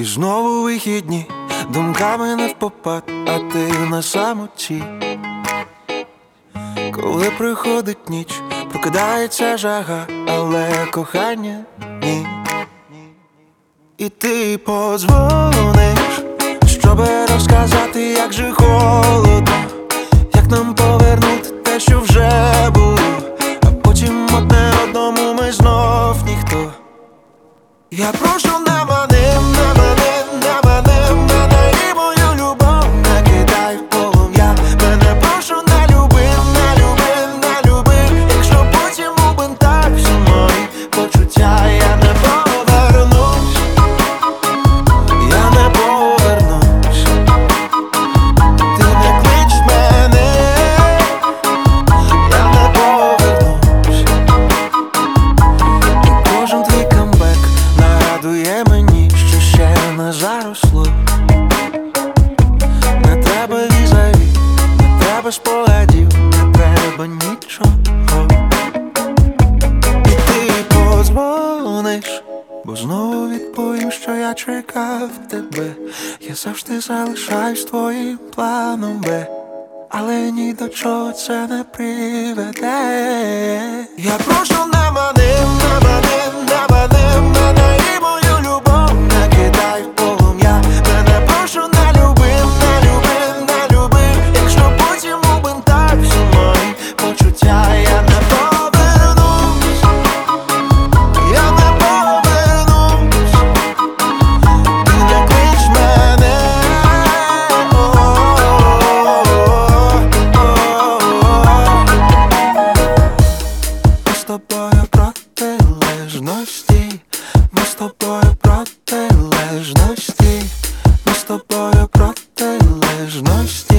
знову вихідні, думками невпопад, а ти на самоті. Коли приходить ніч, прокидається жага, але кохання ні. І ти подзвониш, щоби розказати, як же холодно, як нам повернути те, що вже було, а потім одне одному ми знов ніхто. Я прошу, не мани, не мани, не мани мене і мою любов не кидай в полум'я. Мене прошу, не люби, не люби, не люби, якщо потім у бинтах всі мої почуття. Я не повернусь, я не повернусь. Ти не клич мене, я не повернусь. І кожен твій камбек нагадує мені, що ще не заросло. Не треба візаві, не треба спогадів, не треба нічого. І ти подзвониш, бо знову відповім, що я чекав тебе. Я завжди залишаюсь твоїм планом Б, але ні до чого це не приведе. Я прошу, не мани, не мани, не мани мене і мою любов не кидай в полум'я. Мене прошу, не люби, не люби, не люби, якщо потім у бинтах всі мої почуття. Я не повернусь, я не повернусь. Ти не клич мене, ми з тобою протилежності, ми з тобою протилежності, ми з тобою протилежності.